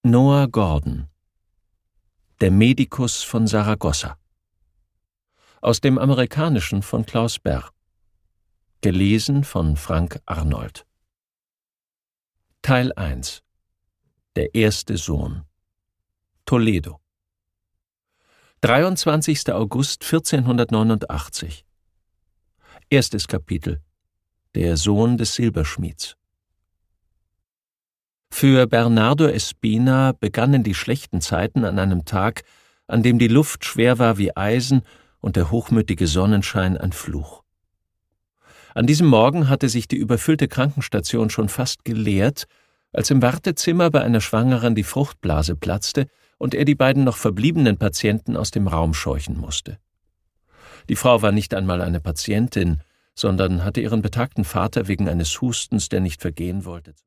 Noah Gordon, Der Medikus von Saragossa. Aus dem Amerikanischen von Klaus Berr. Gelesen von Frank Arnold. Teil 1. Der erste Sohn. Toledo. 23. August 1489. Erstes Kapitel. Der Sohn des Silberschmieds. Für Bernardo Espina begannen die schlechten Zeiten an einem Tag, an dem die Luft schwer war wie Eisen und der hochmütige Sonnenschein ein Fluch. An diesem Morgen hatte sich die überfüllte Krankenstation schon fast geleert, als im Wartezimmer bei einer Schwangeren die Fruchtblase platzte und er die beiden noch verbliebenen Patienten aus dem Raum scheuchen musste. Die Frau war nicht einmal eine Patientin, sondern hatte ihren betagten Vater wegen eines Hustens, der nicht vergehen wollte,